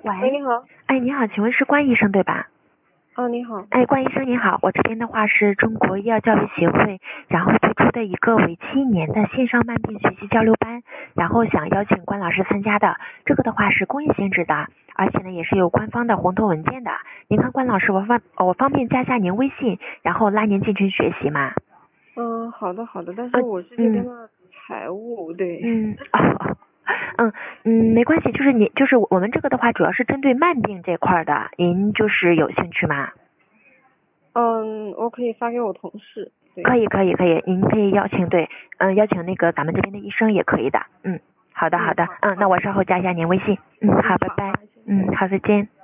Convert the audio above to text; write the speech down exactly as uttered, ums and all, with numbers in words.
喂， 喂，你好。 哎，你好，请问是关医生对吧？ 哦，你好。 哎，关医生你好，我这边的话是中国医药教育协会，然后推出的一个为期一年的线上慢病学习交流班，然后想邀请关老师参加的。这个的话是公益性质的，而且呢也是有官方的红头文件的。您看关老师，我方我方便加下您微信，然后拉您进群学习吗？ 嗯，好的好的，但是我是这边的财务， 嗯、 对。 嗯哦。嗯嗯，没关系，就是你就是我们这个的话，主要是针对慢病这块的，您就是有兴趣吗？ 嗯，我可以发给我同事。对， 可以可以可以，您可以邀请对，嗯，邀请那个咱们这边的医生也可以的，嗯，好的好的，嗯，那我稍后加一下您微信，嗯，好，拜拜，嗯，好，再见。